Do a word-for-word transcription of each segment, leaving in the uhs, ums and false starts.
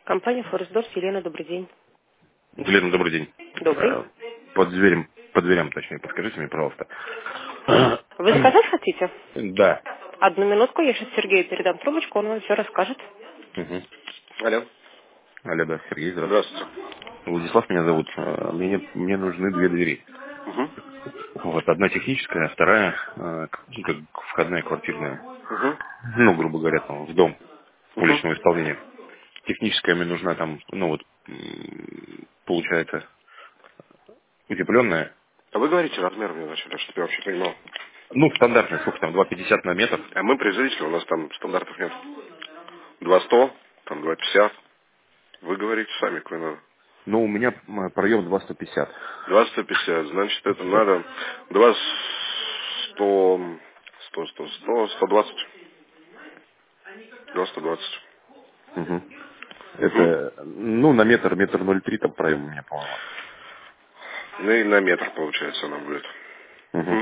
Компания Форестдорс, Елена, добрый день. Елена, добрый день. Добрый. Э, По дверям, по дверям, точнее, подскажите мне, пожалуйста. Вы заказать хотите? Да. Одну минутку, я сейчас Сергею передам трубочку, он вам все расскажет. Угу. Алло. Алло, да, Сергей, здравствуйте. Здравствуйте. Владислав меня зовут. Э, Мне, мне нужны две двери. Угу. Вот, одна техническая, а вторая, э, к- ну, как входная квартирная. Угу. Ну, грубо говоря, там, в дом Угу. уличного исполнения. Техническая мне нужна там, ну вот, м, получается, утепленная. А вы говорите размер мне вначале, чтобы я вообще понимал. Ну, стандартная, сколько там, два пятьдесят на метр. А мы производители, у нас там стандартов нет. Два сто, там два пятьдесят. Вы говорите сами, какой надо. Но у меня м, проем два сто пятьдесят. Два сто пятьдесят, значит, это надо два сто, сто, сто, сто, сто двадцать. Два сто двадцать. Угу. Угу. Это, ну, на метр, метр ноль три там проем у меня, по-моему. Ну и на метр, получается, она будет. Угу. Угу.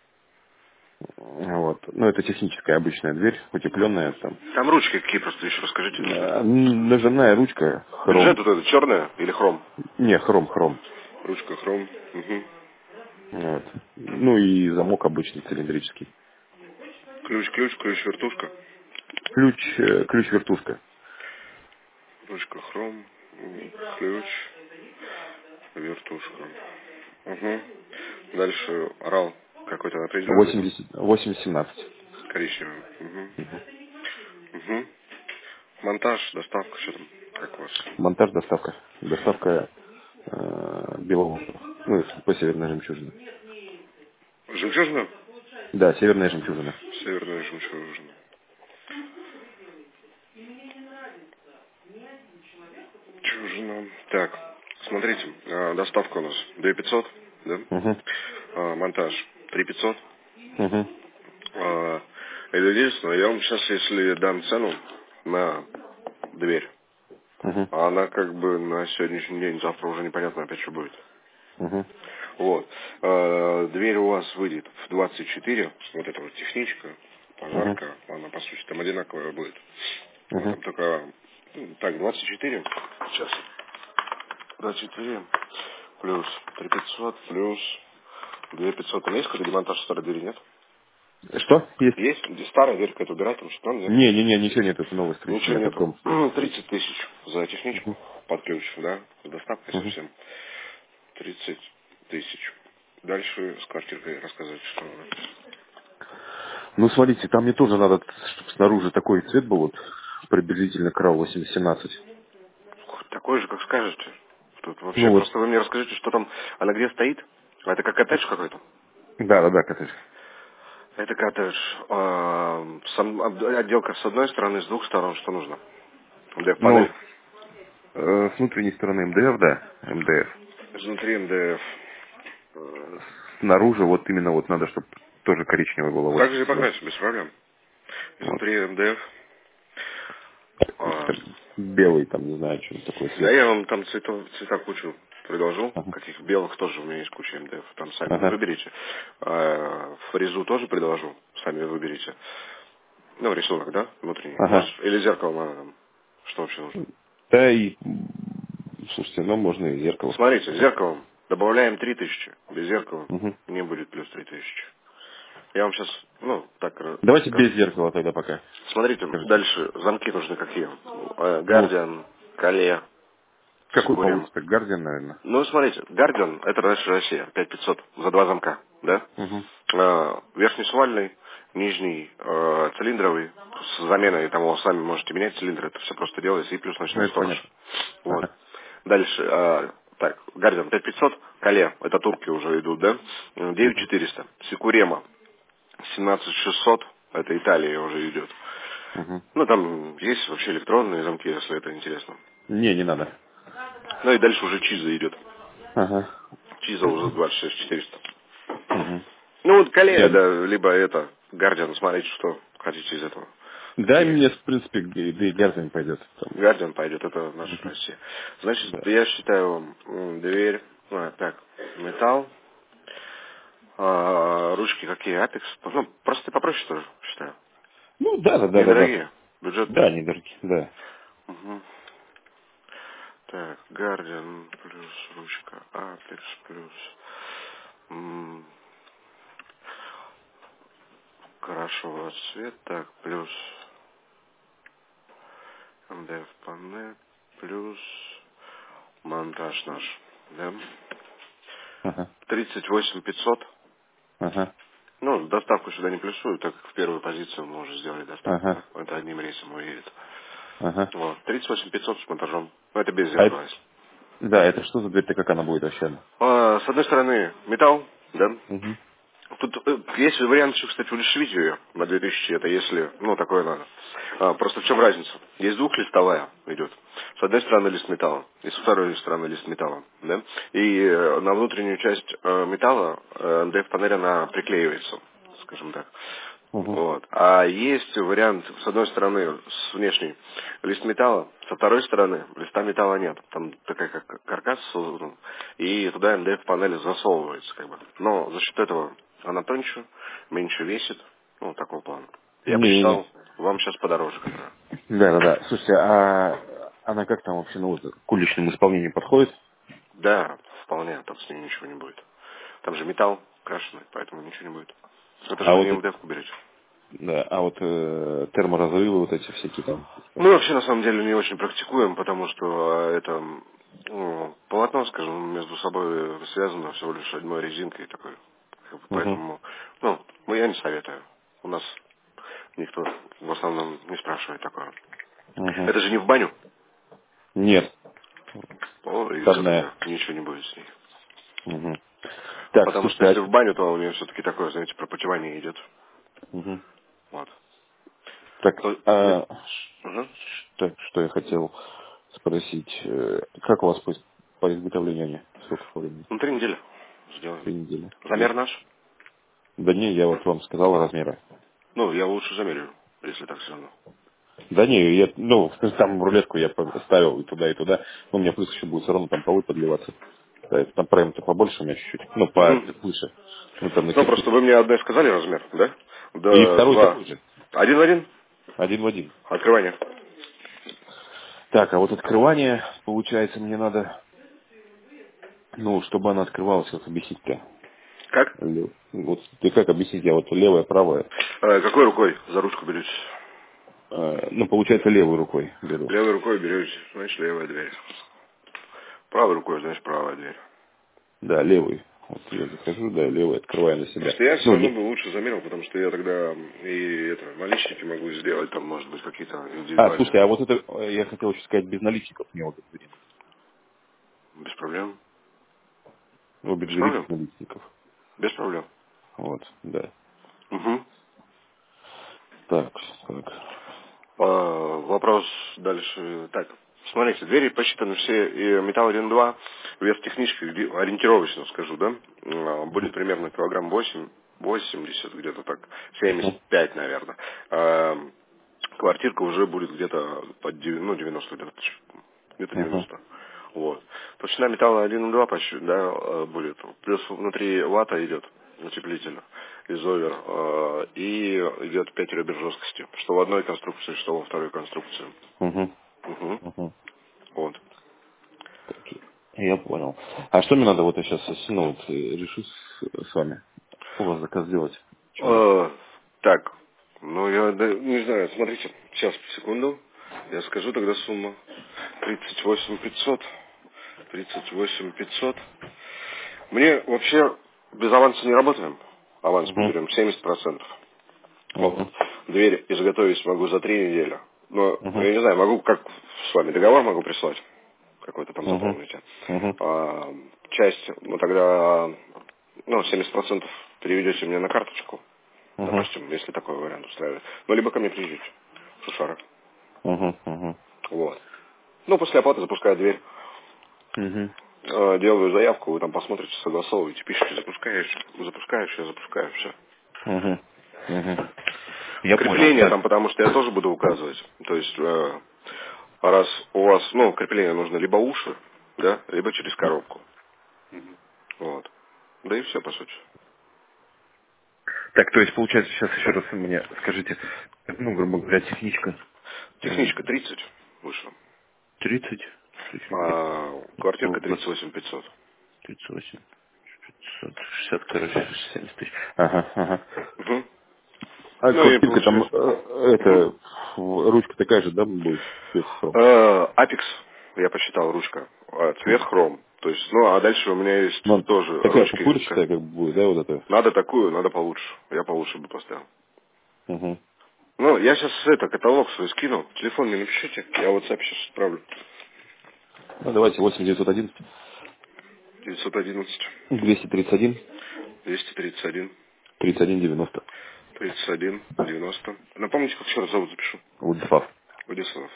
Вот. Ну, это техническая обычная дверь, утепленная там. Там ручки какие просто еще расскажите нужны. Э, Ножевная ручка, Бюджет хром. вот это черная или хром? Не, хром, хром. Ручка хром. Угу. Вот. Ну и замок обычный, цилиндрический. Ключ, ключ, ключ, вертушка. Ключ, э, ключ-вертушка. Ручка хром, м, ключ, вертушка. Угу. Дальше орал какой-то определенный, восемьдесят, восемьдесят семнадцать. коричневый. Угу. Угу. Монтаж, доставка, что там, как у вас? Монтаж, доставка. Доставка э, белого. Ну, по северной жемчужины. Жемчужина? Да, северная жемчужина. Северная жемчужина. Жемчужина. Так, смотрите, а, доставка у нас две тысячи пятьсот, да? Угу. А, монтаж три тысячи пятьсот. Угу. А, это единственное, я вам сейчас, если дам цену на дверь, Угу. а она как бы на сегодняшний день, завтра уже непонятно опять, что будет. Угу. Вот. А, дверь у вас выйдет в двадцать четыре, вот эта вот техничка, Угу. пожарка, она по сути там одинаковая будет. Вот Угу. там только, ну, так, двадцать четыре, сейчас, двадцать четыре плюс три тысячи пятьсот плюс две тысячи пятьсот. Там есть какой-то демонтаж старой двери, нет? Что? Есть? Есть? Где старая дверь какая-то убирать, там что-то, нет? Не, не, не, ничего нет, это новое строительство, Ничего это в нету. дом строится. тридцать тысяч за техничку Угу. под ключ, да, с доставкой Угу. совсем. тридцать тысяч. Дальше с квартиркой рассказать, что надо. Ну, смотрите, там мне тоже надо, чтобы снаружи такой цвет был, вот, приблизительно крал восемьдесят семнадцать. Такой же, как скажете. Тут Ну вообще, вот, просто вы мне расскажите, что там, она где стоит? А это как коттедж какой-то? да, да, да, коттедж. Это коттедж. А, сам- отделка с одной стороны, с двух сторон, что нужно? Ну, МДФ-панель. э, с внутренней стороны МДФ, да, МДФ. Изнутри МДФ. Э, Снаружи вот именно вот надо, чтобы тоже коричневое было, Так же и восемьдесят семнадцать. покрасить, без проблем. Вот. Изнутри МДФ. А, Какой-то белый, там, не знаю, что такой да цвет. я вам там цвета, цвета кучу предложу. Ага. Каких белых тоже у меня есть куча МДФ. Там сами Ага. выберите. А, фрезу тоже предложу. Сами выберите. Ну, рисунок, да? Внутренний. Может, Ага. или зеркало надо там. Что вообще нужно? Да и, м, слушайте, ну, можно и зеркало. Смотрите, зеркалом добавляем три тысячи. Без зеркала Угу. не будет плюс три тысячи. Я вам сейчас, ну, так ра- Давайте скажу. без зеркала тогда пока. Смотрите, Скажите. дальше замки нужны какие? Э, Ну, Guardian, Кале, какой Секурем. получится? Гардиан, наверное. Ну, смотрите, Guardian, это раньше Россия, пять тысяч пятьсот за два замка, да? Угу. Э, Верхний свальный, нижний э, цилиндровый, с заменой того, сами можете менять цилиндры, это все просто делается, и плюс Ну, ночной это сторож. понятно. Вот. Ага. Дальше, э, так, Guardian пять тысяч пятьсот, Кале, это турки уже идут, да? девять тысяч Угу. четыреста, Секурема семнадцать тысяч шестьсот, это Италия уже идет. Угу. Ну, там есть вообще электронные замки, если это интересно. Не, не надо. Ну и дальше уже Чиза идет. Ага. Чиза уже двадцать шесть тысяч четыреста. Угу. Ну вот Калея, Нет. да, либо это, Гардиан, смотрите, что хотите из этого. Да, Какие? мне, в принципе, да и Гардиан пойдет. Там. Гардиан пойдет, это наша Мгм. Россия. Значит, Да. я считаю, м, дверь, а, так, металл, а, ручки какие, Апекс, ну, просто попроще тоже, считаю. Ну, да, да, да, да, да. Недорогие, бюджетные. Да, недорогие, да. Угу. Так, Guardian плюс ручка Apex плюс м, хорошо цвет, так, плюс эм дэ эф панель плюс монтаж наш, да? Ага. тридцать восемь пятьсот. Ага. Ну, доставку сюда не плюсую, так как в первую позицию мы уже сделали доставку, Ага. да? Это одним рейсом уедет. Ага. Вот, тридцать восемь пятьсот с монтажом. Ну, это без А это, зеркала. да, это что за дверь-то, как она будет вообще? А, с одной стороны, металл, да? Угу. Тут э, есть вариант еще, кстати, удешевить ее на две тысячи, это если, ну, такое надо. А, просто в чем разница? Есть двухлистовая идет. С одной стороны лист металла, и с второй стороны лист металла, да? И э, на внутреннюю часть э, металла э, эм дэ эф-панель, она приклеивается, скажем так. Угу. Вот. А есть вариант, с одной стороны, с внешней лист металла, со второй стороны листа металла нет. Там такая как каркас создан, и туда эм дэ эф-панель засовывается, как бы. Но за счет этого она тоньше, меньше весит, ну, такого плана. Я Не-не-не. посчитал, вам сейчас подороже, которая. Да, да, да. Слушайте, а она как там вообще, ну, вот, к уличному исполнению подходит? Да, вполне, там с ней ничего не будет. Там же металл крашеный, поэтому ничего не будет. Это же А вы вот, не это- эм дэ эф-ку берете. да, а вот э, терморазрывы вот эти всякие там. Мы вообще на самом деле не очень практикуем, потому что э, это ну, полотно, скажем, между собой связано всего лишь одной резинкой такой. Как бы, Угу. поэтому, ну, мы я не советую. У нас никто в основном не спрашивает такое. Угу. Это же не в баню. Нет, О, и все входная. тогда ничего не будет с ней. Угу. Так, Потому что слушайте, если в а... баню, то у нее все-таки такое, знаете, пропотевание идет. Угу. Вот. Так, То- а... Мгм. так, что я хотел спросить. э, Как у вас по, по изготовлению они? Сколько времени? Ну, три недели сделаем. Три недели. Замер наш? Да не, я вот вам сказал размеры. Ну, я лучше замерю, если так все равно. Да не, я, ну, там рулетку я ставил и туда, и туда. Ну, у меня плюс еще будет все равно там полы подливаться. Да, там проем-то побольше у меня чуть-чуть. Ну, по Мгм. выше. Ну, там на Ну, просто кирпич. вы мне одной сказали размер, да? И Да, второй два. такой же. Один в один? Один в один. Открывание. Так, а вот открывание, получается, мне надо, ну, чтобы она открывалась, как объяснить-то? Как? Лев- Вот ты как объяснить? Я вот левая, правая. Э, какой рукой за ручку берете? Э, ну, получается, левой рукой беру. Левой рукой берете, значит, левая дверь. Правой рукой, значит, правая дверь. Да, левый. Вот я захожу, да, левый, открываю на себя. Просто я все Ну, равно не... бы лучше замерил, потому что я тогда и это, наличники могу сделать, там, может быть, какие-то А, индивидуальные. слушайте, а вот это, э, я хотел еще сказать, без наличников мне вот это время. Без проблем. Обе Без двери без проблем. наличников. Без проблем. Вот, да. Угу. Так, так. А, вопрос дальше. Так, смотрите, двери посчитаны все, и металл один-два, вес технически, где- ориентировочно скажу, да, а, будет примерно килограмм восемь, восемьдесят, где-то так, семьдесят Угу, пять, наверное. А, квартирка уже будет где-то под дев- ну, девяносто, где-то, где-то угу, девяносто. Вот. Толщина металла один-два почти, да, э, будет. Плюс внутри вата идет утеплитель изовер, э, и идет пять ребер жесткости. Что в одной конструкции, что во второй конструкции. угу, Угу. угу. Вот. Я понял. А что мне надо вот я сейчас, ну, вот, э, решу с, с вами? У вас заказ сделать? Что надо? Э, так, ну я да, не знаю, смотрите, сейчас, секунду, я скажу тогда сумму. тридцать восемь пятьсот. тридцать восемь пятьсот. Мне вообще без аванса не работаем. Аванс мы Угу, берем семьдесят процентов. Вот. угу, Дверь изготовить могу за три недели. Но, угу, я не знаю, могу как с вами договор могу прислать. Какой-то там угу, заполните. угу, А, часть, ну тогда, ну, семьдесят процентов переведете мне на карточку. угу, Допустим, если такой вариант устраивает. Ну, либо ко мне приезжайте. Шушара. угу, угу, Вот. Ну, после оплаты запускаю дверь. угу. Э, Делаю заявку, вы там посмотрите, согласовываете, пишите, запускаешь, запускаешь, я запускаю, все. Угу. Угу. Я понял. Крепление там, Так. потому что я тоже буду указывать. То есть, э, раз у вас, ну, крепление нужно либо уши, да, либо через коробку. Вот. Да и все, по сути. Так, то есть, получается, сейчас еще раз мне скажите, ну, грубо говоря, техничка э, Техничка тридцать вышла. тридцать. А, квартирка тридцать восемь пятьсот. тридцать восемь пятьсот шестьдесят, короче, семьдесят тысяч. Ага, ага. Угу. А Ну и квартирка там, получается. э, это, Угу. ручка такая же, да, будет? Цвет хром. Апекс, я посчитал, ручка. А, цвет хром. То есть, ну, а дальше у меня есть Ну, тоже такая ручки. пупырчатая как бы будет, да, вот это? Надо такую, надо получше. Я получше бы поставил. Угу. Ну, я сейчас это, каталог свой скинул. Телефон мне напишите, я в WhatsApp сейчас отправлю. Ну, давайте восемь девятьсот одиннадцать девятьсот одиннадцать двести тридцать один двести тридцать один тридцать один девяносто. тридцать один девяносто. Напомните, как еще раз зовут, запишу. Владислав. Владислав.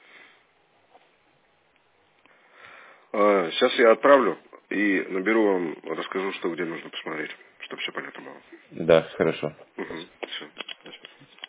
А, сейчас я отправлю и наберу вам, расскажу, что где нужно посмотреть, чтобы все понятно было. Да, хорошо. Угу. Все.